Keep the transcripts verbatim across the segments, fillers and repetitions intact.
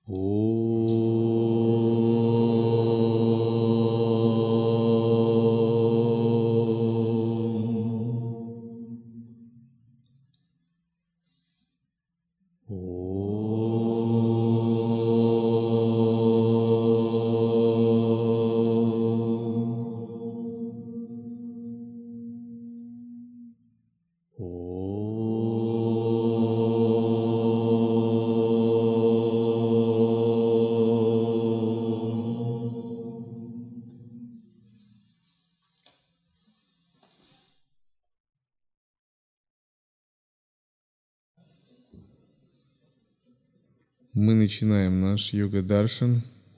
Мы начинаем наш йога-даршан.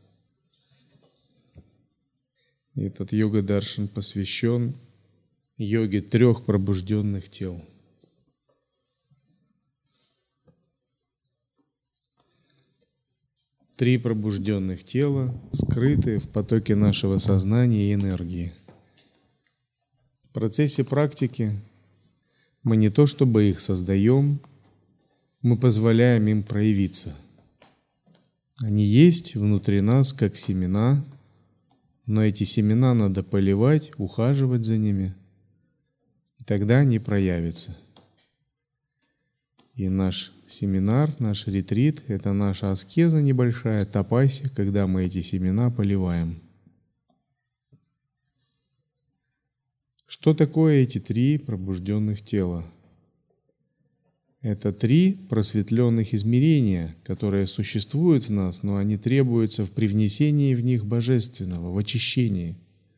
Этот йога-даршан посвящен йоге трех пробужденных тел. Три пробужденных тела скрыты в потоке нашего сознания и энергии. В процессе практики мы не то чтобы их создаем, мы позволяем им проявиться. Они есть внутри нас, как семена, но эти семена надо поливать, ухаживать за ними, и тогда они проявятся. И наш семинар, наш ретрит – это наша аскеза небольшая, тапасия, когда мы эти семена поливаем. Что такое эти три пробужденных тела? Это три просветленных измерения, которые существуют в нас, но они требуются в привнесении в них божественного, в очищении.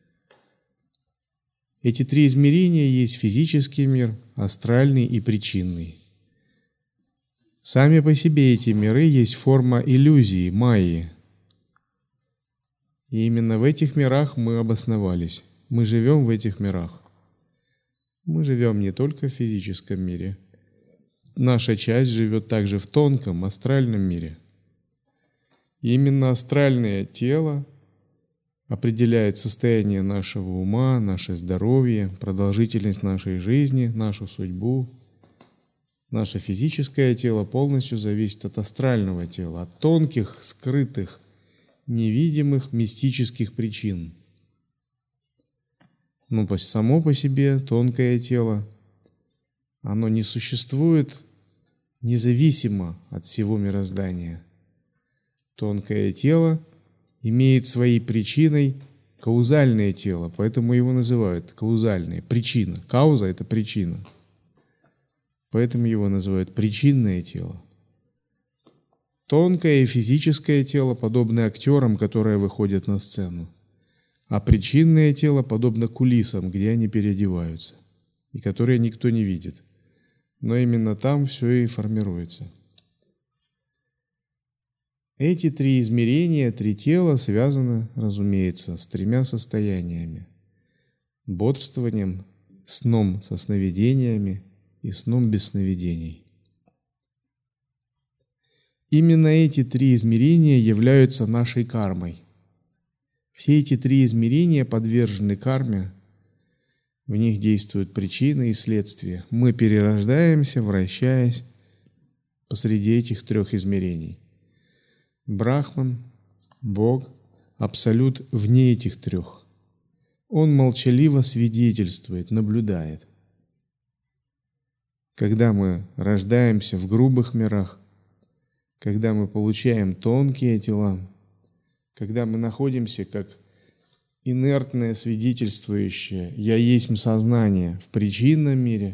Эти три измерения есть физический мир, астральный и причинный. Сами по себе эти миры есть форма иллюзии, майи. И именно в этих мирах мы обосновались. Мы живем в этих мирах. Мы живем не только в физическом мире. Наша часть живет также в тонком, астральном мире. И именно астральное тело определяет состояние нашего ума, наше здоровье, продолжительность нашей жизни, нашу судьбу. Наше физическое тело полностью зависит от астрального тела, от тонких, скрытых, невидимых, мистических причин. Но само по себе тонкое тело, оно не существует независимо от всего мироздания. Тонкое тело имеет своей причиной каузальное тело, поэтому его называют каузальное, причина. Кауза – это причина. Поэтому его называют причинное тело. Тонкое и физическое тело подобно актерам, которые выходят на сцену, а причинное тело подобно кулисам, где они переодеваются, и которые никто не видит. Но именно там все и формируется. Эти три измерения, три тела связаны, разумеется, с тремя состояниями: бодрствованием, сном со сновидениями и сном без сновидений. Именно эти три измерения являются нашей кармой. Все эти три измерения подвержены карме. В них действуют причины и следствия. Мы перерождаемся, вращаясь посреди этих трех измерений. Брахман, Бог, Абсолют вне этих трех. Он молчаливо свидетельствует, наблюдает. Когда мы рождаемся в грубых мирах, когда мы получаем тонкие тела, когда мы находимся как инертное свидетельствующее «Я есть сознание» в причинном мире,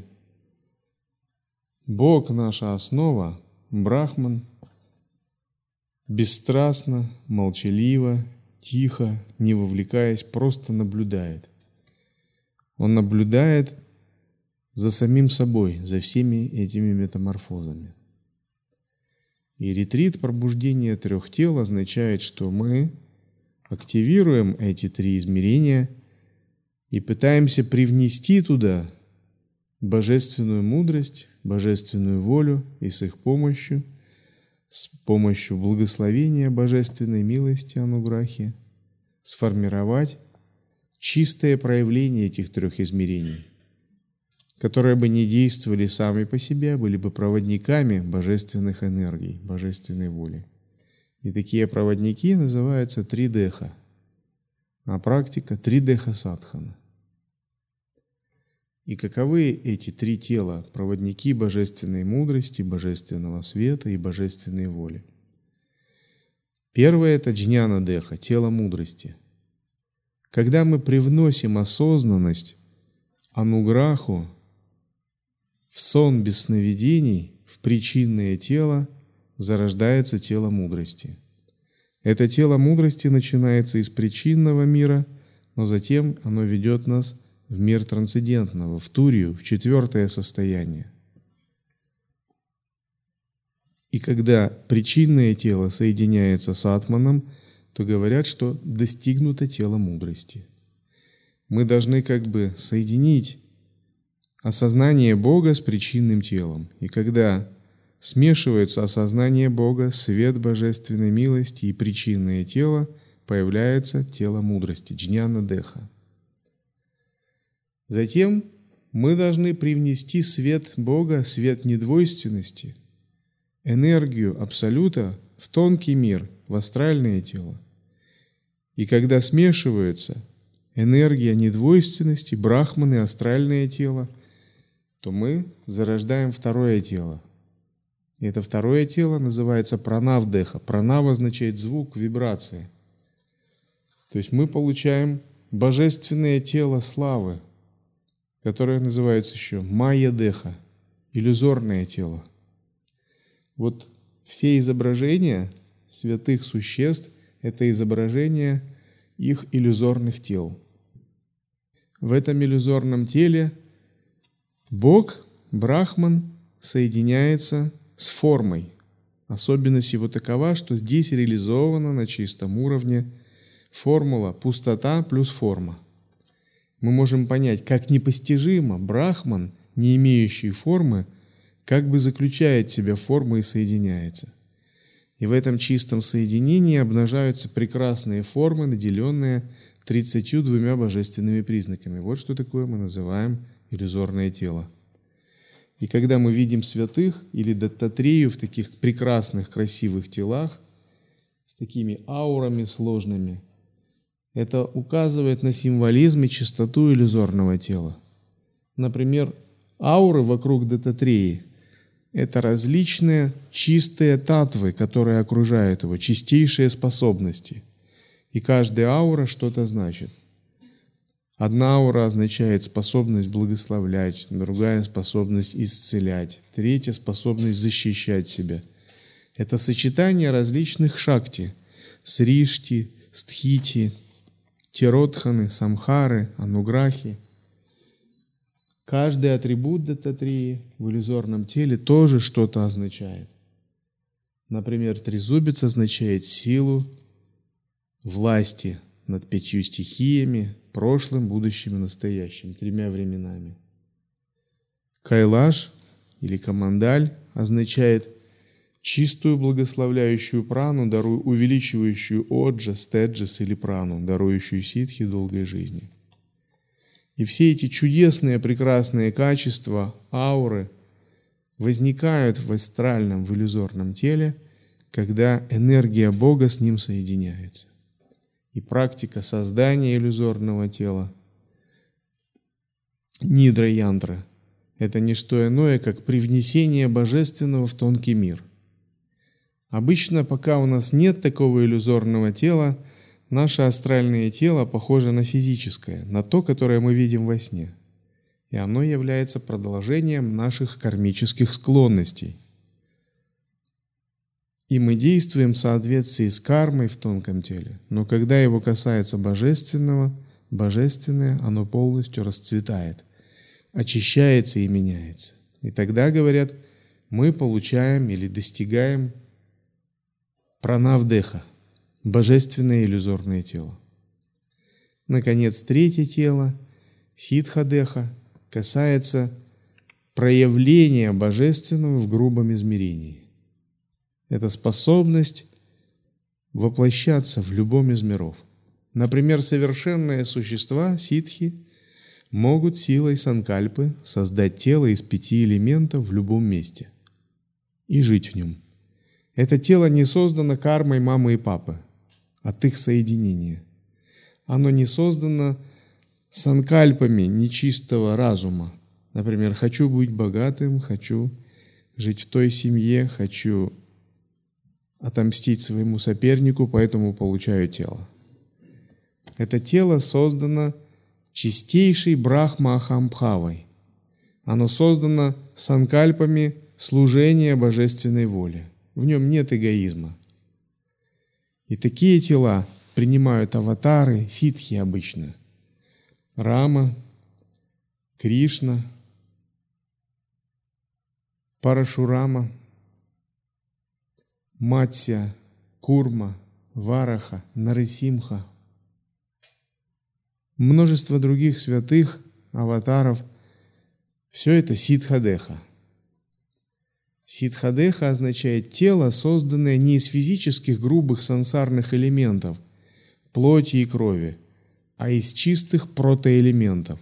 Бог, наша основа, Брахман, бесстрастно, молчаливо, тихо, не вовлекаясь, просто наблюдает. Он наблюдает за самим собой, за всеми этими метаморфозами. И ретрит пробуждения трех тел означает, что мы активируем эти три измерения и пытаемся привнести туда божественную мудрость, божественную волю, и с их помощью, с помощью благословения божественной милости ануграхи, сформировать чистое проявление этих трех измерений, которые бы не действовали сами по себе, а были бы проводниками божественных энергий, божественной воли. И такие проводники называются тридеха, а практика тридеха садхана. И каковы эти три тела, проводники божественной мудрости, божественного света и божественной воли? Первое – это джняна-деха, тело мудрости. Когда мы привносим осознанность, ануграху, в сон без сновидений, в причинное тело, зарождается тело мудрости. Это тело мудрости начинается из причинного мира, но затем оно ведет нас в мир трансцендентного, в турию, в четвертое состояние. И когда причинное тело соединяется с атманом, то говорят, что достигнуто тело мудрости. Мы должны как бы соединить осознание Бога с причинным телом. И когда смешивается осознание Бога, свет божественной милости и причинное тело, появляется тело мудрости, джняна-деха. Затем мы должны привнести свет Бога, свет недвойственности, энергию Абсолюта в тонкий мир, в астральное тело. И когда смешиваются энергия недвойственности, брахман и астральное тело, то мы зарождаем второе тело. И это второе тело называется пранав-деха. Пранав означает звук, вибрация. То есть мы получаем божественное тело славы, которое называется еще майя-деха, иллюзорное тело. Вот все изображения святых существ – это изображение их иллюзорных тел. В этом иллюзорном теле Бог, Брахман, соединяется с формой. Особенность его такова, что здесь реализована на чистом уровне формула пустота плюс форма. Мы можем понять, как непостижимо Брахман, не имеющий формы, как бы заключает в себя форму и соединяется. И в этом чистом соединении обнажаются прекрасные формы, наделенные тридцатью двумя божественными признаками. Вот что такое мы называем иллюзорное тело. И когда мы видим святых или Даттатрею в таких прекрасных, красивых телах, с такими аурами сложными, это указывает на символизм и чистоту иллюзорного тела. Например, ауры вокруг Даттатреи – это различные чистые татвы, которые окружают его, чистейшие способности. И каждая аура что-то значит. Одна аура означает способность благословлять, другая – способность исцелять, третья – способность защищать себя. Это сочетание различных шакти – сришти, стхити, тиродханы, самхары, ануграхи. Каждый атрибут Даттатреи в иллюзорном теле тоже что-то означает. Например, трезубец означает силу власти над пятью стихиями, прошлым, будущим и настоящим, тремя временами. Кайлаш или Камандаль означает чистую благословляющую прану, дару, увеличивающую оджас, теджас или прану, дарующую ситхи долгой жизни. И все эти чудесные, прекрасные качества, ауры возникают в астральном, в иллюзорном теле, когда энергия Бога с ним соединяется. И практика создания иллюзорного тела, нидра-янтра, это не что иное, как привнесение божественного в тонкий мир. Обычно, пока у нас нет такого иллюзорного тела, наше астральное тело похоже на физическое, на то, которое мы видим во сне. И оно является продолжением наших кармических склонностей. И мы действуем в соответствии с кармой в тонком теле. Но когда его касается божественного, божественное, оно полностью расцветает, очищается и меняется. И тогда, говорят, мы получаем или достигаем пранав-деха, божественное иллюзорное тело. Наконец, третье тело, ситха-деха, касается проявления божественного в грубом измерении. Это способность воплощаться в любом из миров. Например, совершенные существа, ситхи, могут силой санкальпы создать тело из пяти элементов в любом месте и жить в нем. Это тело не создано кармой мамы и папы, от их соединения. Оно не создано санкальпами нечистого разума. Например, хочу быть богатым, хочу жить в той семье, хочу отомстить своему сопернику, поэтому получаю тело. Это тело создано чистейшей Брахма-Ахамбхавой. Оно создано санкальпами служения божественной воле. В нем нет эгоизма. И такие тела принимают аватары, ситхи обычно. Рама, Кришна, Парашурама, Матсья, Курма, Вараха, Нарисимха. Множество других святых, аватаров. Все это Сиддхадеха. Сиддхадеха означает тело, созданное не из физических грубых сансарных элементов, плоти и крови, а из чистых протоэлементов.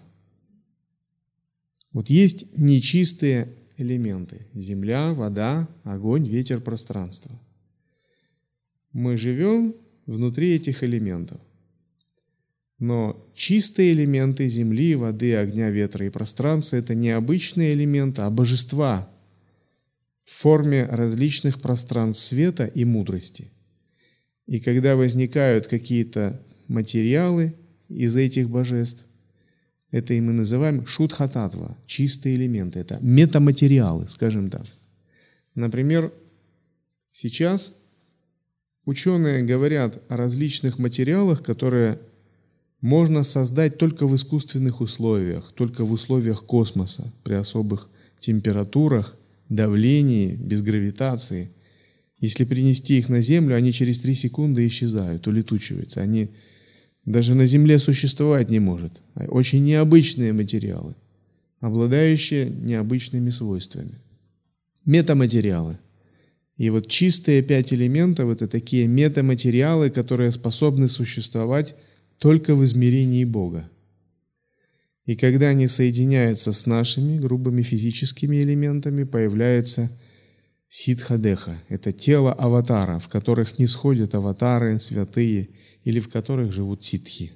Вот есть нечистые элементы – земля, вода, огонь, ветер, пространство. Мы живем внутри этих элементов. Но чистые элементы земли, воды, огня, ветра и пространства – это не обычные элементы, а божества в форме различных пространств света и мудрости. И когда возникают какие-то материалы из этих божеств, это и мы называем шудха-татва, чистые элементы, это метаматериалы, скажем так. Например, сейчас ученые говорят о различных материалах, которые можно создать только в искусственных условиях, только в условиях космоса, при особых температурах, давлении, без гравитации. Если принести их на Землю, они через три секунды исчезают, улетучиваются. Они даже на Земле существовать не могут. Очень необычные материалы, обладающие необычными свойствами. Метаматериалы. И вот чистые пять элементов – это такие метаматериалы, которые способны существовать только в измерении Бога. И когда они соединяются с нашими грубыми физическими элементами, появляется Сиддхадеха. Это тело аватара, в которых не сходят аватары, святые, или в которых живут ситхи.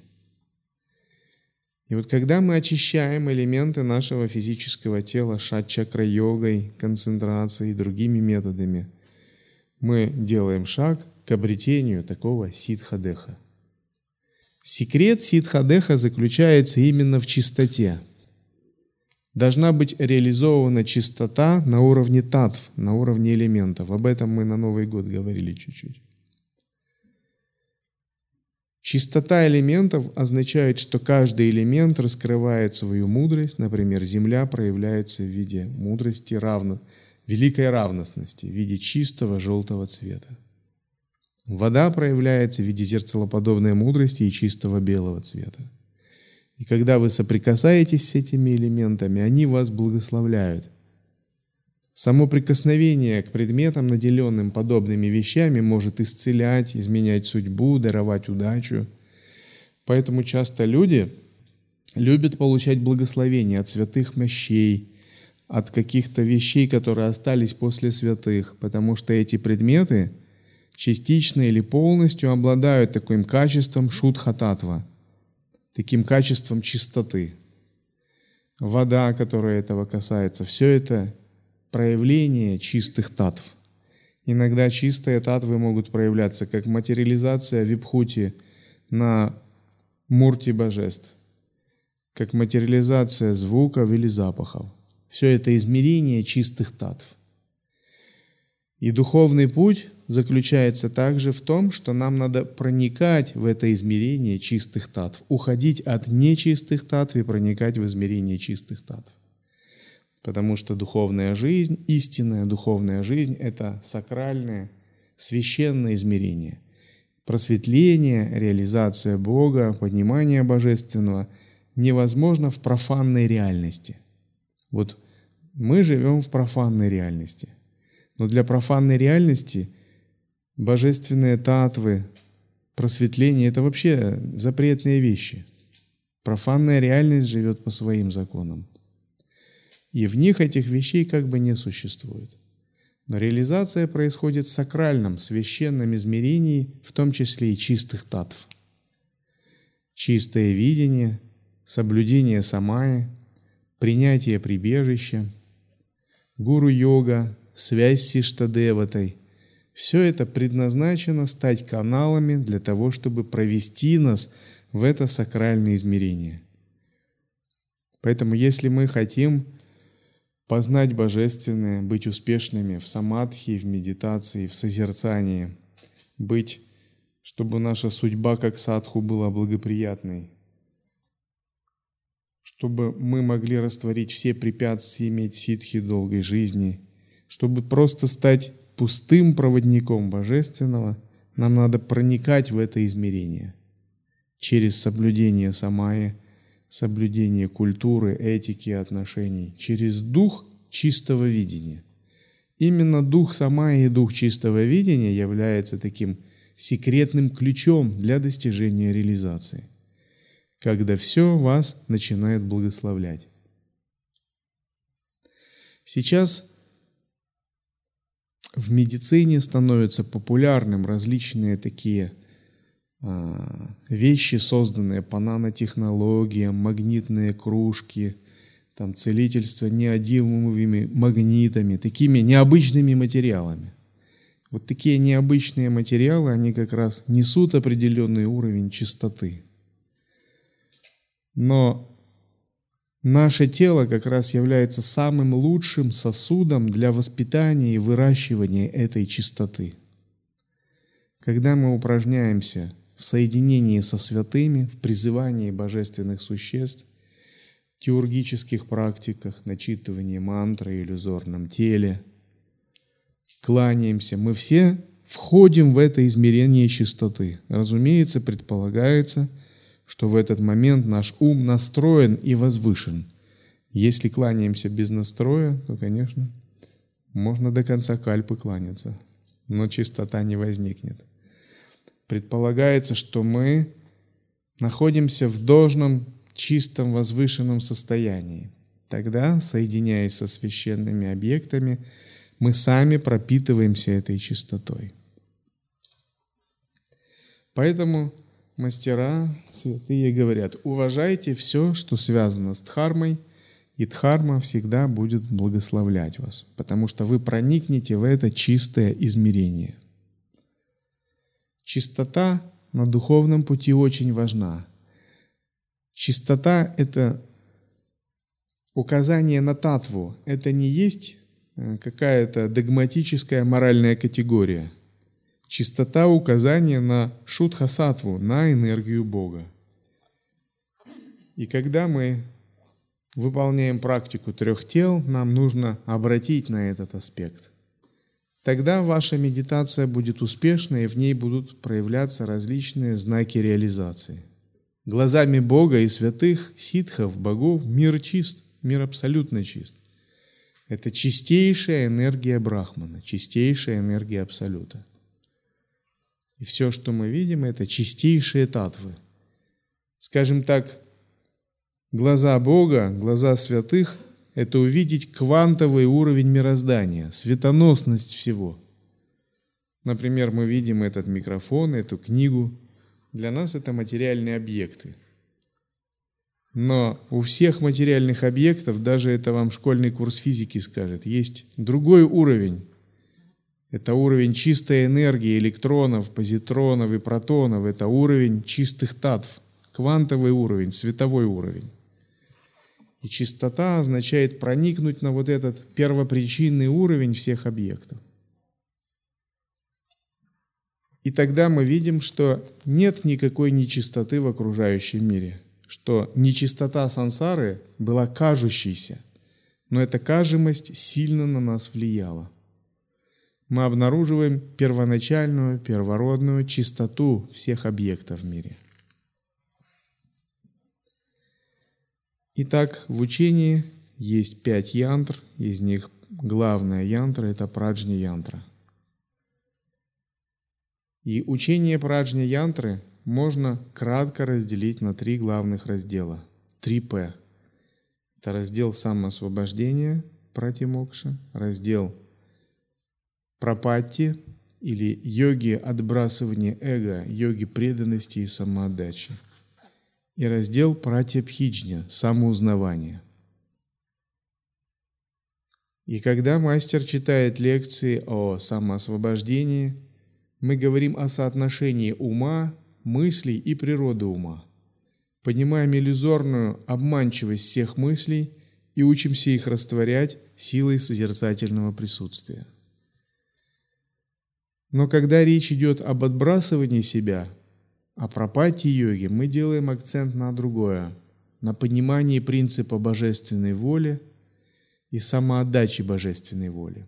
И вот когда мы очищаем элементы нашего физического тела шат-чакра-йогой, концентрацией и другими методами, мы делаем шаг к обретению такого Сиддхадеха. Секрет Сиддхадеха заключается именно в чистоте. Должна быть реализована чистота на уровне татв, на уровне элементов. Об этом мы на Новый год говорили чуть-чуть. Чистота элементов означает, что каждый элемент раскрывает свою мудрость. Например, Земля проявляется в виде мудрости, равно, великой равностности, в виде чистого желтого цвета. Вода проявляется в виде зеркалоподобной мудрости и чистого белого цвета. И когда вы соприкасаетесь с этими элементами, они вас благословляют. Само прикосновение к предметам, наделенным подобными вещами, может исцелять, изменять судьбу, даровать удачу. Поэтому часто люди любят получать благословение от святых мощей, от каких-то вещей, которые остались после святых, потому что эти предметы частично или полностью обладают таким качеством шудха-татва, таким качеством чистоты. Вода, которая этого касается, все это проявление чистых татв. Иногда чистые татвы могут проявляться как материализация вибхути на мурти божеств, как материализация звуков или запахов. Все это измерение чистых татв. И духовный путь заключается также в том, что нам надо проникать в это измерение чистых татв, уходить от нечистых татв и проникать в измерение чистых татв. Потому что духовная жизнь, истинная духовная жизнь – это сакральное, священное измерение. Просветление, реализация Бога, понимание Божественного невозможно в профанной реальности. Вот мы живем в профанной реальности. Но для профанной реальности божественные татвы, просветление – это вообще запретные вещи. Профанная реальность живет по своим законам. И в них этих вещей как бы не существует. Но реализация происходит в сакральном, священном измерении, в том числе и чистых татв. Чистое видение, соблюдение самаи, принятие прибежища, гуру-йога, связь с Иштадеватой – все это предназначено стать каналами для того, чтобы провести нас в это сакральное измерение. Поэтому, если мы хотим познать Божественное, быть успешными в самадхи, в медитации, в созерцании, быть, чтобы наша судьба как садху была благоприятной, чтобы мы могли растворить все препятствия, иметь ситхи долгой жизни, чтобы просто стать пустым проводником Божественного, нам надо проникать в это измерение через соблюдение самаи, соблюдение культуры, этики, отношений, через дух чистого видения. Именно дух самаи и дух чистого видения является таким секретным ключом для достижения реализации, когда все вас начинает благословлять. Сейчас в медицине становятся популярным различные такие а, вещи, созданные по нанотехнологиям, магнитные кружки, там, целительство неодимовыми магнитами, такими необычными материалами. Вот такие необычные материалы, они как раз несут определенный уровень чистоты. Но наше тело как раз является самым лучшим сосудом для воспитания и выращивания этой чистоты. Когда мы упражняемся в соединении со святыми, в призывании божественных существ, теургических практиках, начитывании мантры, иллюзорном теле, кланяемся, мы все входим в это измерение чистоты. Разумеется, предполагается, что в этот момент наш ум настроен и возвышен. Если кланяемся без настроя, то, конечно, можно до конца кальпы кланяться, но чистота не возникнет. Предполагается, что мы находимся в должном, чистом, возвышенном состоянии. Тогда, соединяясь со священными объектами, мы сами пропитываемся этой чистотой. Поэтому мастера, святые говорят: уважайте все, что связано с дхармой, и дхарма всегда будет благословлять вас, потому что вы проникнете в это чистое измерение. Чистота на духовном пути очень важна. Чистота – это указание на татву, это не есть какая-то догматическая моральная категория. Чистота – указание на шудха-саттву, на энергию Бога. И когда мы выполняем практику трех тел, нам нужно обратить на этот аспект. Тогда ваша медитация будет успешной, и в ней будут проявляться различные знаки реализации. Глазами Бога и святых, ситхов, богов, мир чист, мир абсолютно чист. Это чистейшая энергия Брахмана, чистейшая энергия Абсолюта. И все, что мы видим, это чистейшие татвы. Скажем так, глаза Бога, глаза святых – это увидеть квантовый уровень мироздания, светоносность всего. Например, мы видим этот микрофон, эту книгу. Для нас это материальные объекты. Но у всех материальных объектов, даже это вам школьный курс физики скажет, есть другой уровень. Это уровень чистой энергии электронов, позитронов и протонов. Это уровень чистых татв, квантовый уровень, световой уровень. И чистота означает проникнуть на вот этот первопричинный уровень всех объектов. И тогда мы видим, что нет никакой нечистоты в окружающем мире, что нечистота сансары была кажущейся, но эта кажемость сильно на нас влияла. Мы обнаруживаем первоначальную, первородную чистоту всех объектов в мире. Итак, в учении есть пять янтр, из них главная янтра – это праджня-янтра. И учение праджня-янтры можно кратко разделить на три главных раздела. Три П. Это раздел самоосвобождения, пратимокша, раздел прапатти или йоги отбрасывания эго, йоги преданности и самоотдачи. И раздел пратьябхиджня – самоузнавание. И когда мастер читает лекции о самоосвобождении, мы говорим о соотношении ума, мыслей и природы ума. Понимаем иллюзорную обманчивость всех мыслей и учимся их растворять силой созерцательного присутствия. Но когда речь идет об отбрасывании себя, о прапатти-йоге, мы делаем акцент на другое, на понимании принципа божественной воли и самоотдачи божественной воли.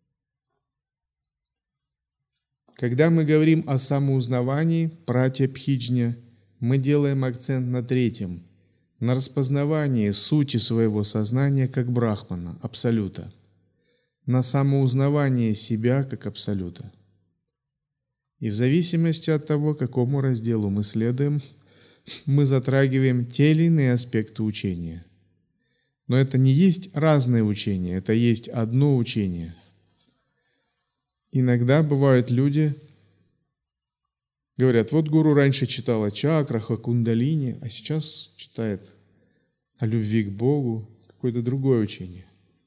Когда мы говорим о самоузнавании, пратьябхиджня, мы делаем акцент на третьем, на распознавании сути своего сознания как брахмана, абсолюта, на самоузнавании себя как абсолюта. И в зависимости от того, какому разделу мы следуем, мы затрагиваем те или иные аспекты учения. Но это не есть разные учения, это есть одно учение. Иногда бывают люди, говорят, вот гуру раньше читал о чакрах, о кундалини, а сейчас читает о любви к Богу, какое-то другое учение.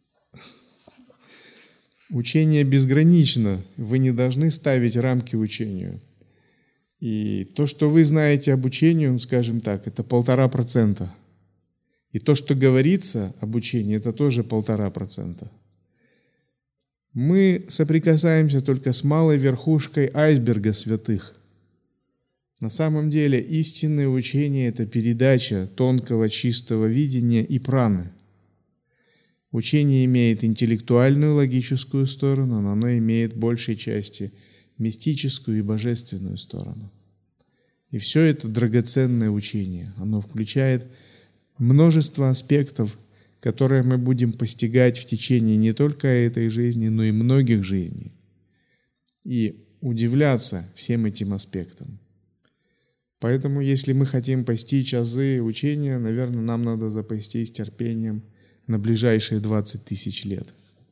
Учение безгранично, вы не должны ставить рамки учению. И то, что вы знаете об учении, скажем так, это полтора процента. И то, что говорится об учении, это тоже полтора процента. Мы соприкасаемся только с малой верхушкой айсберга святых. На самом деле истинное учение – это передача тонкого чистого видения и праны. Учение имеет интеллектуальную логическую сторону, но оно имеет в большей части мистическую и божественную сторону. И все это драгоценное учение. Оно включает множество аспектов, которые мы будем постигать в течение не только этой жизни, но и многих жизней. И удивляться всем этим аспектам. Поэтому, если мы хотим постичь азы учения, наверное, нам надо запастись терпением на ближайшие двадцать тысяч лет.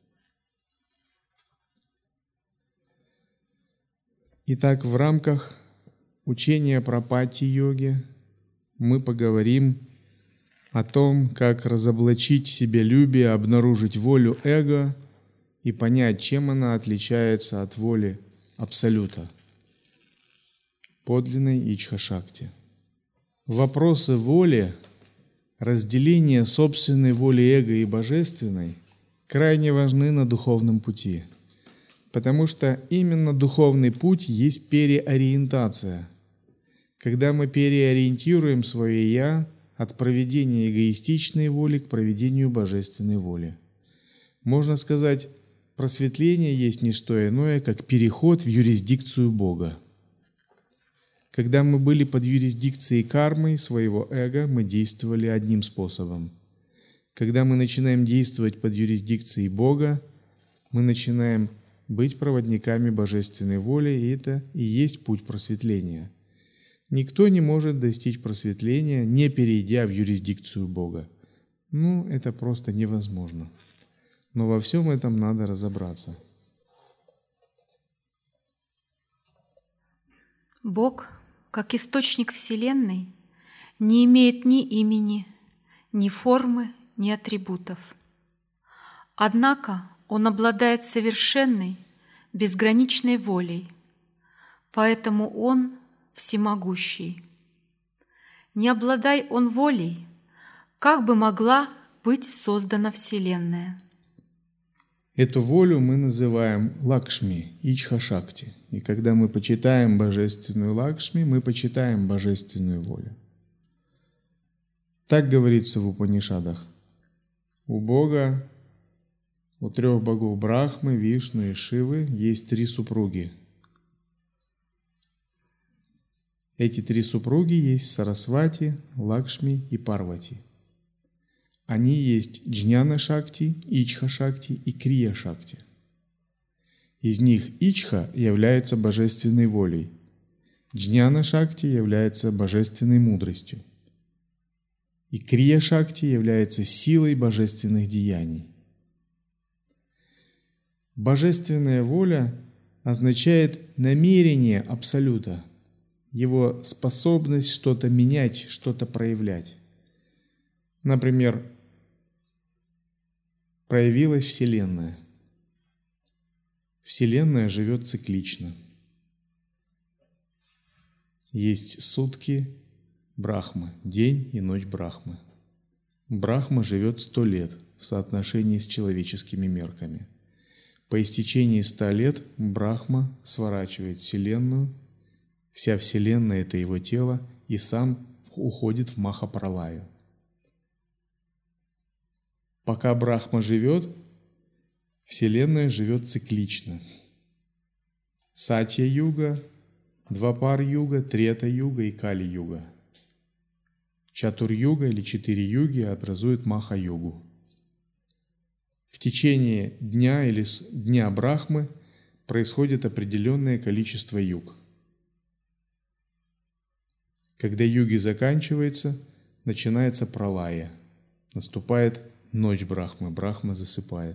Итак, в рамках учения про патти-йоги мы поговорим о том, как разоблачить себялюбие, обнаружить волю эго и понять, чем она отличается от воли Абсолюта, подлинной ичха-шакти. Вопросы воли, разделение собственной воли эго и божественной крайне важны на духовном пути, потому что именно духовный путь есть переориентация. Когда мы переориентируем свое «я» от проведения эгоистичной воли к проведению божественной воли. Можно сказать, просветление есть не что иное, как переход в юрисдикцию Бога. Когда мы были под юрисдикцией кармы своего эго, мы действовали одним способом. Когда мы начинаем действовать под юрисдикцией Бога, мы начинаем быть проводниками божественной воли, и это и есть путь просветления. Никто не может достичь просветления, не перейдя в юрисдикцию Бога. Ну, это просто невозможно. Но во всем этом надо разобраться. Бог, как источник Вселенной, не имеет ни имени, ни формы, ни атрибутов. Однако Он обладает совершенной, безграничной волей, поэтому Он всемогущий. Не обладай Он волей, как бы могла быть создана Вселенная? Эту волю мы называем Лакшми, Ичха-шакти. И когда мы почитаем божественную Лакшми, мы почитаем божественную волю. Так говорится в Упанишадах. У Бога, у трех богов Брахмы, Вишну и Шивы есть три супруги. Эти три супруги есть Сарасвати, Лакшми и Парвати. Они есть Джняна-шакти, Ичха-шакти и Крия-шакти. Из них Ичха является божественной волей, Джняна-шакти является божественной мудростью, и Крия-шакти является силой божественных деяний. Божественная воля означает намерение Абсолюта, его способность что-то менять, что-то проявлять. Например, проявилась Вселенная. Вселенная живет циклично. Есть сутки Брахмы, день и ночь Брахмы. Брахма живет сто лет в соотношении с человеческими мерками. По истечении ста лет Брахма сворачивает Вселенную, вся Вселенная – это его тело, и сам уходит в Махапралаю. Пока Брахма живет, Вселенная живет циклично. Сатья-юга, Двапар-юга, Трета-юга и Кали-юга. Чатур-юга или четыре юги образуют Маха-югу. В течение дня или дня Брахмы происходит определенное количество юг. Когда юги заканчиваются, начинается пралая. Наступает ночь Брахмы, Брахма засыпает.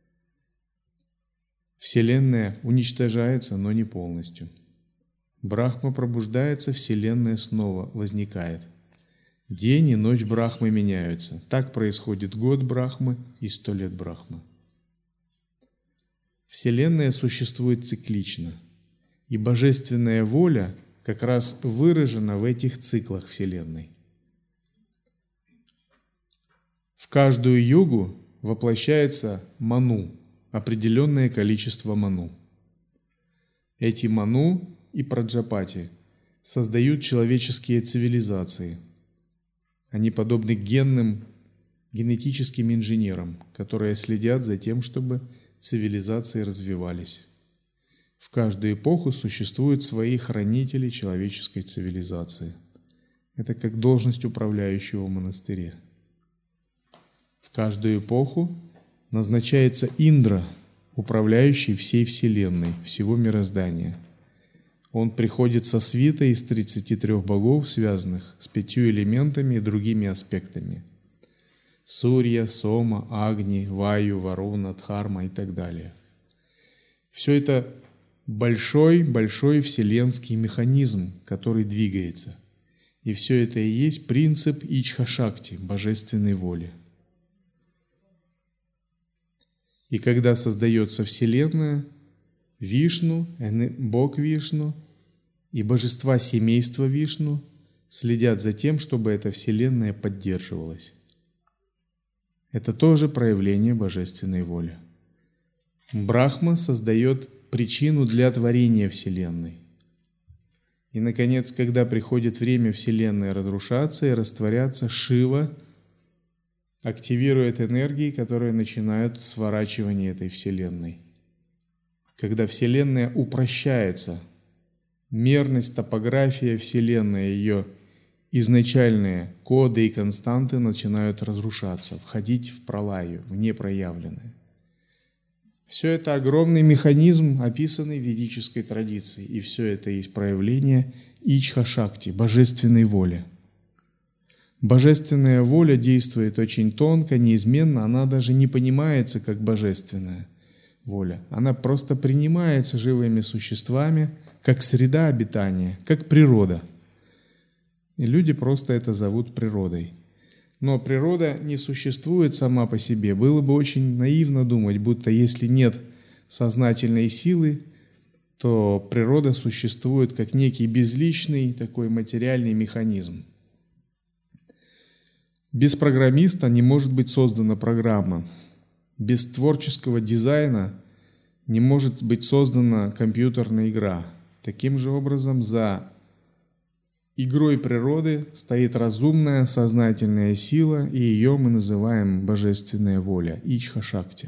Вселенная уничтожается, но не полностью. Брахма пробуждается, Вселенная снова возникает. День и ночь Брахмы меняются. Так происходит год Брахмы и сто лет Брахмы. Вселенная существует циклично, и божественная воля как раз выражена в этих циклах Вселенной. В каждую югу воплощается ману, определенное количество ману. Эти ману и праджапати создают человеческие цивилизации. Они подобны генным, генетическим инженерам, которые следят за тем, чтобы цивилизации развивались. В каждую эпоху существуют свои хранители человеческой цивилизации. Это как должность управляющего в монастыре. В каждую эпоху назначается Индра, управляющий всей Вселенной, всего мироздания. Он приходит со свитой из тридцати трёх богов, связанных с пятью элементами и другими аспектами. Сурья, Сома, Агни, Ваю, Варуна, Дхарма и так далее. Все это большой-большой вселенский механизм, который двигается. И все это и есть принцип Ичха-шакти, божественной воли. И когда создается Вселенная, Вишну, Бог Вишну и божества семейства Вишну следят за тем, чтобы эта Вселенная поддерживалась. Это тоже проявление божественной воли. Брахма создает причину для творения Вселенной. И, наконец, когда приходит время Вселенной разрушаться и растворяться, Шива активирует энергии, которые начинают сворачивание этой Вселенной. Когда Вселенная упрощается, мерность, топография Вселенной, ее изначальные коды и константы начинают разрушаться, входить в пралаю, в непроявленное. Все это огромный механизм, описанный в ведической традиции, и все это есть проявление Ичха-шакти, божественной воли. Божественная воля действует очень тонко, неизменно, она даже не понимается как божественная воля. Она просто принимается живыми существами как среда обитания, как природа. И люди просто это зовут природой. Но природа не существует сама по себе. Было бы очень наивно думать, будто если нет сознательной силы, то природа существует как некий безличный такой материальный механизм. Без программиста не может быть создана программа. Без творческого дизайна не может быть создана компьютерная игра. Таким же образом, за игрой природы стоит разумная, сознательная сила, и ее мы называем божественная воля, Ичха-шакти.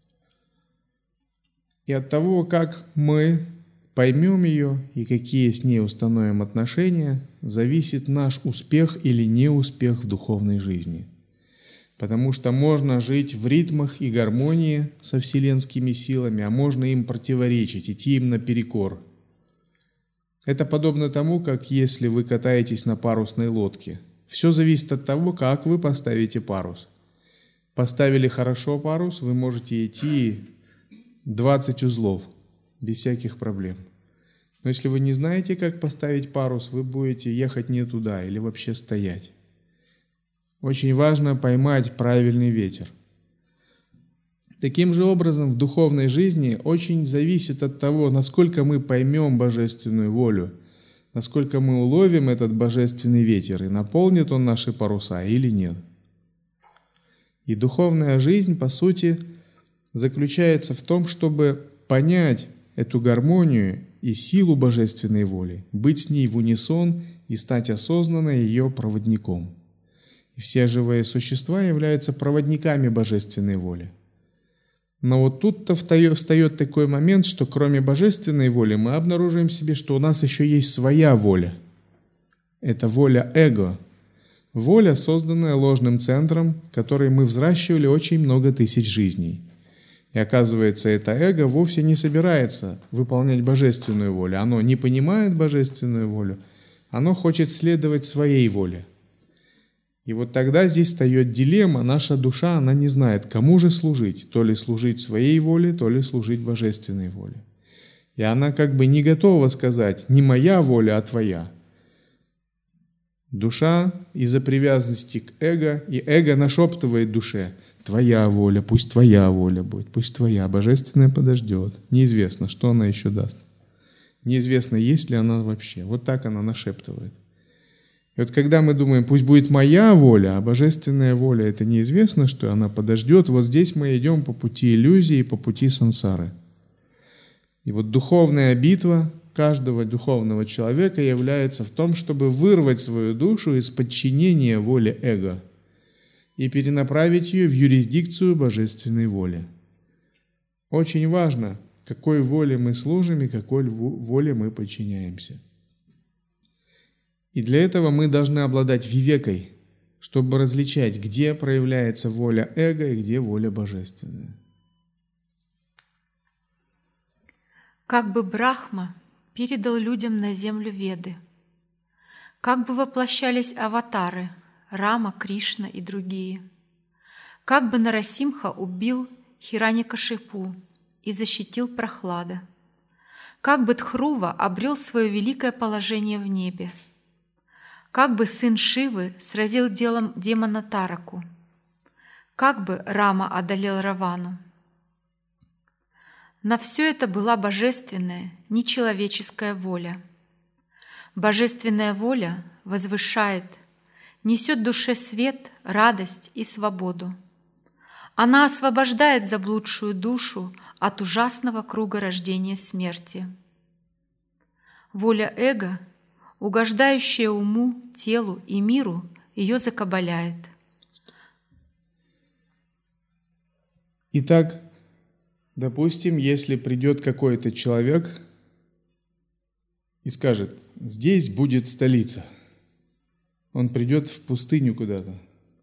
И от того, как мы поймем ее и какие с ней установим отношения, зависит наш успех или неуспех в духовной жизни. Потому что можно жить в ритмах и гармонии со вселенскими силами, а можно им противоречить, идти им наперекор. Это подобно тому, как если вы катаетесь на парусной лодке. Все зависит от того, как вы поставите парус. Поставили хорошо парус, вы можете идти двадцать узлов, без всяких проблем. Но если вы не знаете, как поставить парус, вы будете ехать не туда или вообще стоять. Очень важно поймать правильный ветер. Таким же образом, в духовной жизни очень зависит от того, насколько мы поймем божественную волю, насколько мы уловим этот божественный ветер, и наполнит он наши паруса или нет. И духовная жизнь, по сути, заключается в том, чтобы понять эту гармонию и силу божественной воли, быть с ней в унисон и стать осознанно ее проводником. И все живые существа являются проводниками божественной воли. Но вот тут-то встает такой момент, что кроме божественной воли мы обнаруживаем в себе, что у нас еще есть своя воля. Это воля эго. Воля, созданная ложным центром, который мы взращивали очень много тысяч жизней. И оказывается, это эго вовсе не собирается выполнять божественную волю. Оно не понимает божественную волю, оно хочет следовать своей воле. И вот тогда здесь встает дилемма, наша душа, она не знает, кому же служить, то ли служить своей воле, то ли служить божественной воле. И она как бы не готова сказать, не моя воля, а твоя. Душа из-за привязанности к эго, и эго нашептывает душе, твоя воля, пусть твоя воля будет, пусть твоя, божественная подождет. Неизвестно, что она еще даст. Неизвестно, есть ли она вообще. Вот так она нашептывает. И вот когда мы думаем, пусть будет моя воля, а божественная воля, это неизвестно, что она подождет, вот здесь мы идем по пути иллюзии, по пути сансары. И вот духовная битва каждого духовного человека является в том, чтобы вырвать свою душу из подчинения воле эго и перенаправить ее в юрисдикцию божественной воли. Очень важно, какой воле мы служим и какой воле мы подчиняемся. И для этого мы должны обладать вивекой, чтобы различать, где проявляется воля эго и где воля божественная. Как бы Брахма передал людям на землю Веды, как бы воплощались аватары Рама, Кришна и другие, как бы Нарасимха убил Хираньякашипу и защитил Прохлада, как бы Дхрува обрел свое великое положение в небе, как бы сын Шивы сразил делом демона Тараку, как бы Рама одолел Равану. На все это была божественная, нечеловеческая воля. Божественная воля возвышает, несет душе свет, радость и свободу. Она освобождает заблудшую душу от ужасного круга рождения смерти. Воля эго, угождающая уму, телу и миру, ее закабаляет. Итак, допустим, если придет какой-то человек и скажет, здесь будет столица. Он придет в пустыню куда-то.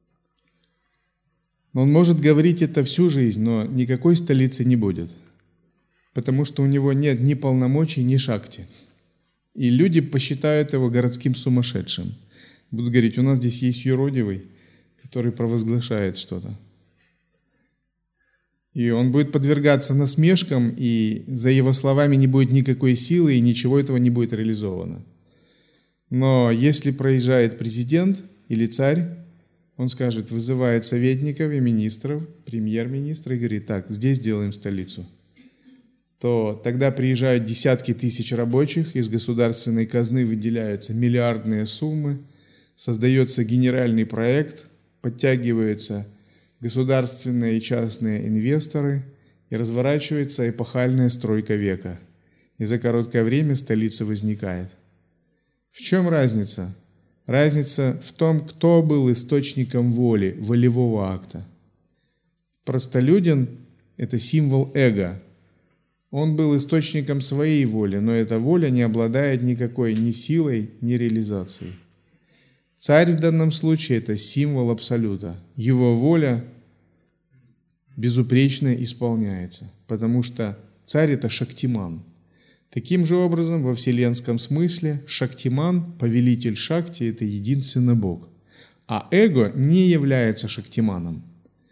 Он может говорить это всю жизнь, но никакой столицы не будет, потому что у него нет ни полномочий, ни шакти. И люди посчитают его городским сумасшедшим. Будут говорить, у нас здесь есть юродивый, который провозглашает что-то. И он будет подвергаться насмешкам, и за его словами не будет никакой силы, и ничего этого не будет реализовано. Но если проезжает президент или царь, он скажет, вызывает советников и министров, премьер-министра, и говорит, так, здесь делаем столицу. То тогда приезжают десятки тысяч рабочих, из государственной казны выделяются миллиардные суммы, создается генеральный проект, подтягиваются государственные и частные инвесторы, и разворачивается эпохальная стройка века. И за короткое время столица возникает. В чем разница? Разница в том, кто был источником воли, волевого акта. Простолюдин – это символ эго. Он был источником своей воли, но эта воля не обладает никакой ни силой, ни реализацией. Царь в данном случае – это символ абсолюта. Его воля безупречно исполняется, потому что царь – это шактиман. Таким же образом, во вселенском смысле, шактиман, повелитель шакти – это единственный Бог. А эго не является шактиманом.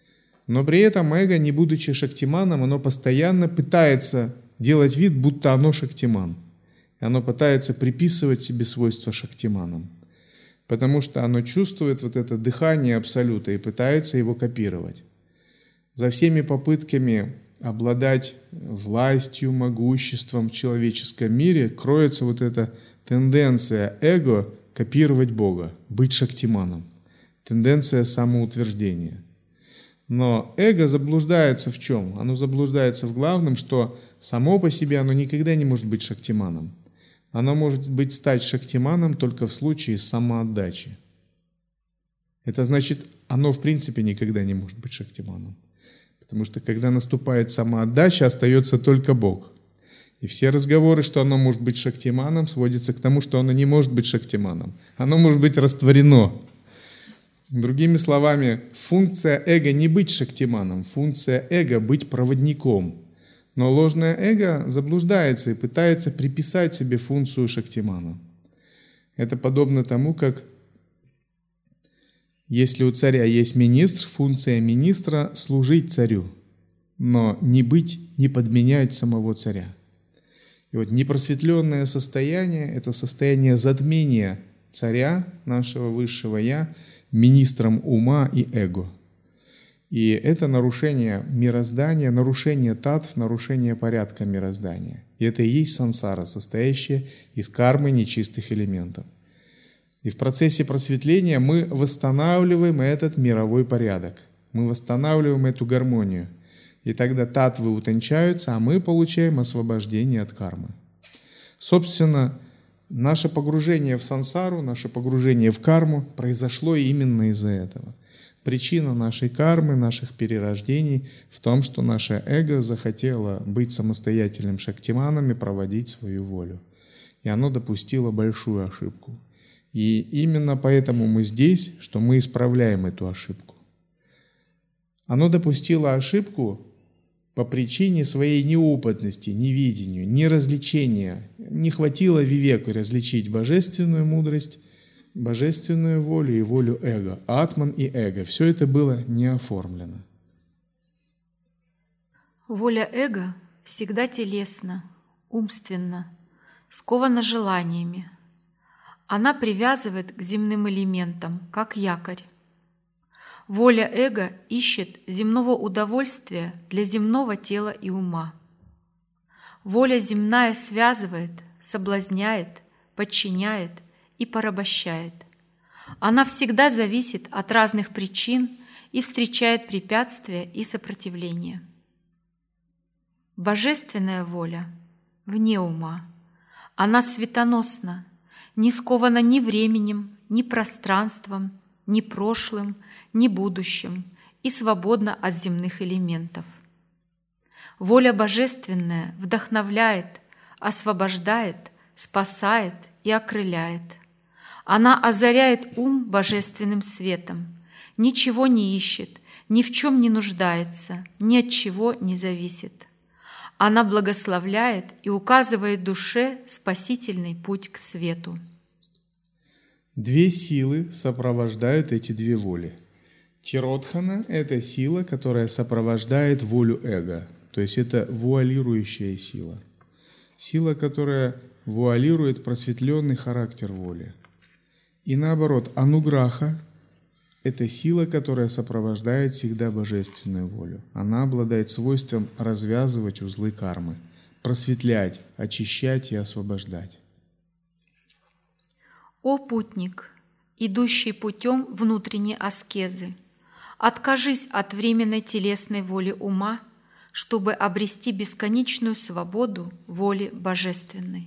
Но при этом эго, не будучи шактиманом, оно постоянно пытается делать вид, будто оно шактиман. И оно пытается приписывать себе свойства шактиманам. Потому что оно чувствует вот это дыхание Абсолюта и пытается его копировать. За всеми попытками обладать властью, могуществом в человеческом мире кроется вот эта тенденция эго копировать Бога, быть шактиманом, тенденция самоутверждения. Но эго заблуждается в чем? Оно заблуждается в главном, что само по себе оно никогда не может быть шактиманом. Оно может быть стать шактиманом только в случае самоотдачи. Это значит, оно в принципе никогда не может быть шактиманом. Потому что когда наступает самоотдача, остается только Бог. И все разговоры, что оно может быть шактиманом, сводятся к тому, что оно не может быть шактиманом. Оно может быть растворено. Другими словами, функция эго не быть шактиманом, функция эго быть проводником. Но ложное эго заблуждается и пытается приписать себе функцию шактимана. Это подобно тому, как если у царя есть министр, функция министра – служить царю, но не быть, не подменять самого царя. И вот непросветленное состояние – это состояние затмения царя, нашего высшего «я», министром ума и эго. И это нарушение мироздания, нарушение татв, нарушение порядка мироздания. И это и есть сансара, состоящая из кармы нечистых элементов. И в процессе просветления мы восстанавливаем этот мировой порядок. Мы восстанавливаем эту гармонию. И тогда татвы утончаются, а мы получаем освобождение от кармы. Собственно, наше погружение в сансару, наше погружение в карму произошло именно из-за этого. Причина нашей кармы, наших перерождений в том, что наше эго захотело быть самостоятельным шактиманом и проводить свою волю. И оно допустило большую ошибку. И именно поэтому мы здесь, что мы исправляем эту ошибку. Оно допустило ошибку по причине своей неопытности, невидению, неразличения. Не хватило вивеку различить божественную мудрость, божественную волю и волю эго. Атман и эго. Все это было не оформлено. Воля эго всегда телесна, умственна, скована желаниями. Она привязывает к земным элементам, как якорь. Воля эго ищет земного удовольствия для земного тела и ума. Воля земная связывает, соблазняет, подчиняет и порабощает. Она всегда зависит от разных причин и встречает препятствия и сопротивление. Божественная воля вне ума. Она светоносна, не скована ни временем, ни пространством, ни прошлым, ни будущим и свободна от земных элементов. Воля божественная вдохновляет, освобождает, спасает и окрыляет. Она озаряет ум божественным светом, ничего не ищет, ни в чем не нуждается, ни от чего не зависит. Она благословляет и указывает душе спасительный путь к свету. Две силы сопровождают эти две воли. Тиродхана – это сила, которая сопровождает волю эго, то есть это вуалирующая сила. Сила, которая вуалирует просветленный характер воли. И наоборот, ануграха – это сила, которая сопровождает всегда божественную волю. Она обладает свойством развязывать узлы кармы, просветлять, очищать и освобождать. О путник, идущий путем внутренней аскезы, откажись от временной телесной воли ума, чтобы обрести бесконечную свободу воли божественной.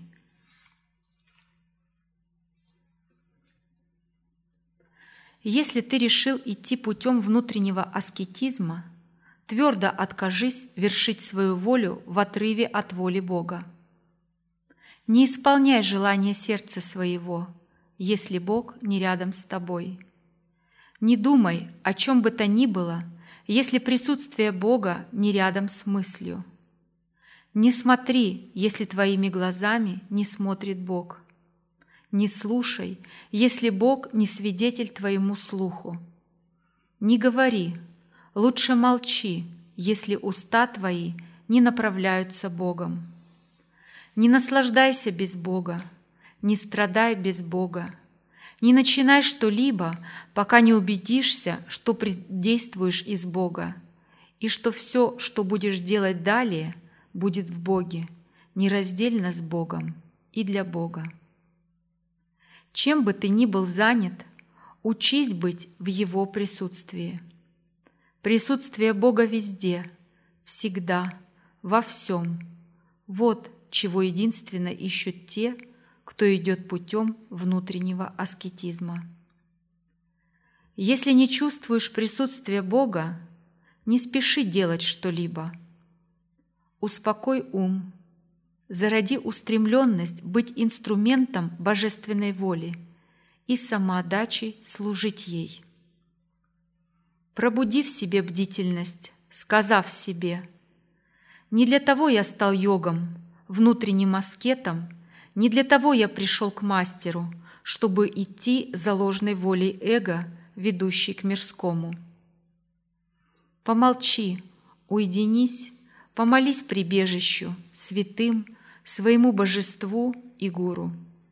Если ты решил идти путем внутреннего аскетизма, твердо откажись вершить свою волю в отрыве от воли Бога. Не исполняй желания сердца своего, если Бог не рядом с тобой. Не думай о чем бы то ни было, если присутствие Бога не рядом с мыслью. Не смотри, если твоими глазами не смотрит Бог. Не слушай, если Бог не свидетель твоему слуху. Не говори, Лучше молчи, если уста твои не направляются Богом. Не наслаждайся без Бога, не страдай без Бога. Не начинай что-либо, пока не убедишься, что действуешь из Бога, и что все, что будешь делать далее, будет в Боге, нераздельно с Богом и для Бога. Чем бы ты ни был занят, учись быть в Его присутствии. Присутствие Бога везде, всегда, во всем. Вот чего единственно ищут те, кто идет путем внутреннего аскетизма. Если не чувствуешь присутствия Бога, не спеши делать что-либо. Успокой ум, зароди устремленность быть инструментом божественной воли и самоотдачей служить ей. Пробуди в себе бдительность, сказав себе: «Не для того я стал йогом, внутренним аскетом, не для того я пришел к мастеру, чтобы идти за ложной волей эго, ведущей к мирскому». Помолчи, уединись, помолись прибежищу, святым, своему божеству и гуру.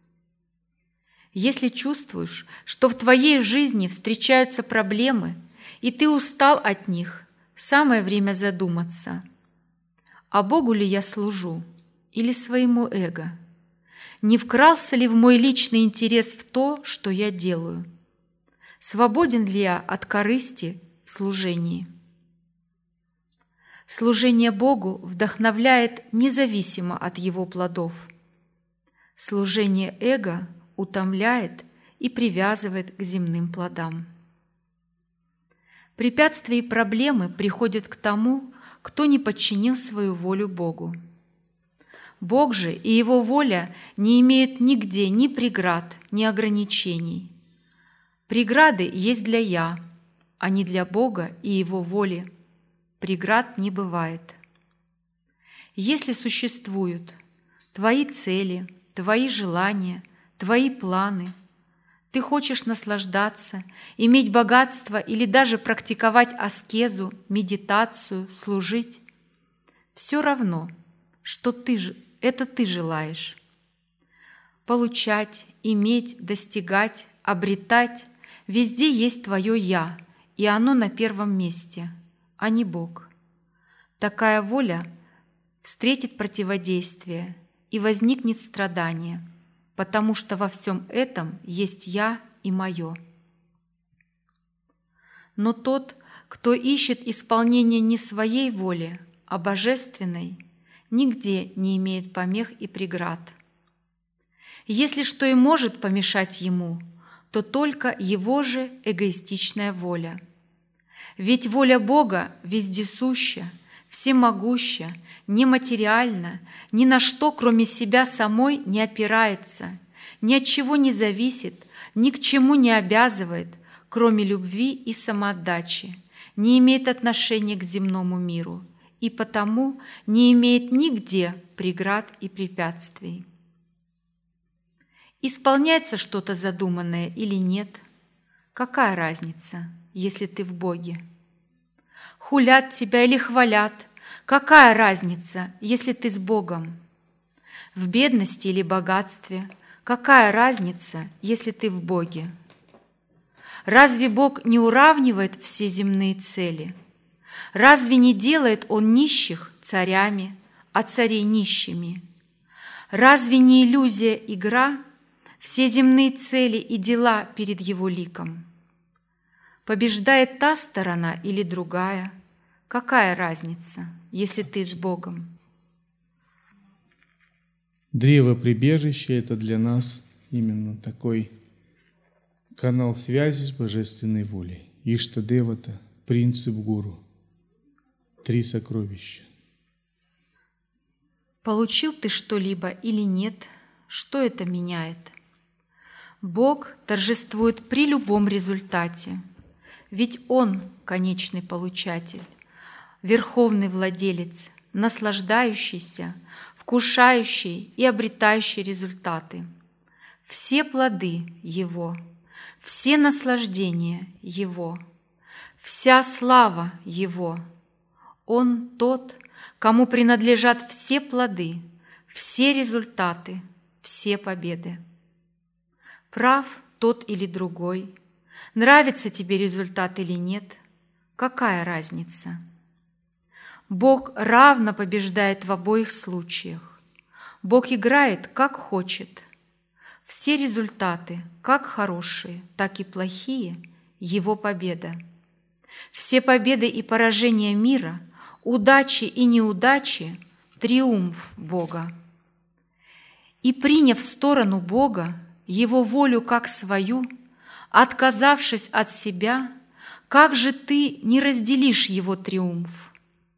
Если чувствуешь, что в твоей жизни встречаются проблемы, и ты устал от них, самое время задуматься: а Богу ли я служу или своему эго? Не вкрался ли в мой личный интерес в то, что я делаю? Свободен ли я от корысти в служении? Служение Богу вдохновляет независимо от Его плодов. Служение эго утомляет и привязывает к земным плодам. Препятствия и проблемы приходят к тому, кто не подчинил свою волю Богу. Бог же и Его воля не имеют нигде ни преград, ни ограничений. Преграды есть для «я», а не для Бога и Его воли. Преград не бывает. Если существуют твои цели, твои желания, твои планы, ты хочешь наслаждаться, иметь богатство или даже практиковать аскезу, медитацию, служить, все равно, что ты, это ты желаешь. Получать, иметь, достигать, обретать – везде есть твое «я», и оно на первом месте, а не Бог. Такая воля встретит противодействие и возникнет страдание, потому что во всем этом есть «я» и «моё». Но тот, кто ищет исполнение не своей воли, а божественной, нигде не имеет помех и преград. Если что и может помешать ему, то только его же эгоистичная воля. Ведь воля Бога вездесуща, всемогуща, нематериальна, ни на что, кроме себя самой, не опирается, ни от чего не зависит, ни к чему не обязывает, кроме любви и самоотдачи, не имеет отношения к земному миру и потому не имеет нигде преград и препятствий. Исполняется что-то задуманное или нет? Какая разница, если ты в Боге? Хулят тебя или хвалят? Какая разница, если ты с Богом? В бедности или богатстве? Какая разница, если ты в Боге? Разве Бог не уравнивает все земные цели? Разве не делает Он нищих царями, а царей нищими? Разве не иллюзия игра все земные цели и дела перед Его ликом? Побеждает та сторона или другая? Какая разница, если ты с Богом? Древо прибежища – это для нас именно такой канал связи с божественной волей. Иштадевата – принцип гуру. Три сокровища. Получил ты что-либо или нет, что это меняет? Бог торжествует при любом результате, ведь Он – конечный получатель, верховный владелец, наслаждающийся, вкушающий и обретающий результаты. Все плоды Его, все наслаждения Его, вся слава Его. Он тот, кому принадлежат все плоды, все результаты, все победы. Прав тот или другой, нравится тебе результат или нет, какая разница? Бог равно побеждает в обоих случаях. Бог играет, как хочет. Все результаты, как хорошие, так и плохие, Его победа. Все победы и поражения мира, удачи и неудачи – триумф Бога. И приняв сторону Бога, Его волю как свою, отказавшись от себя, как же ты не разделишь Его триумф?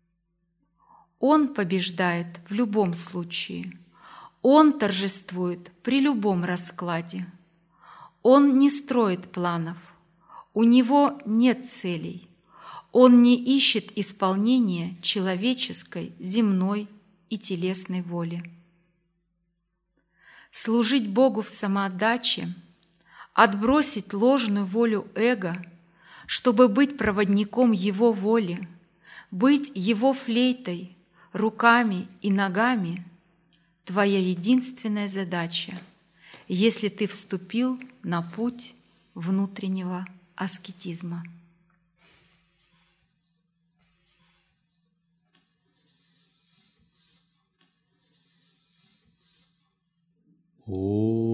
Он побеждает в любом случае. Он торжествует при любом раскладе. Он не строит планов. У Него нет целей. Он не ищет исполнения человеческой, земной и телесной воли. Служить Богу в самоотдаче, отбросить ложную волю эго, чтобы быть проводником Его воли, быть Его флейтой, руками и ногами – твоя единственная задача, если ты вступил на путь внутреннего аскетизма. О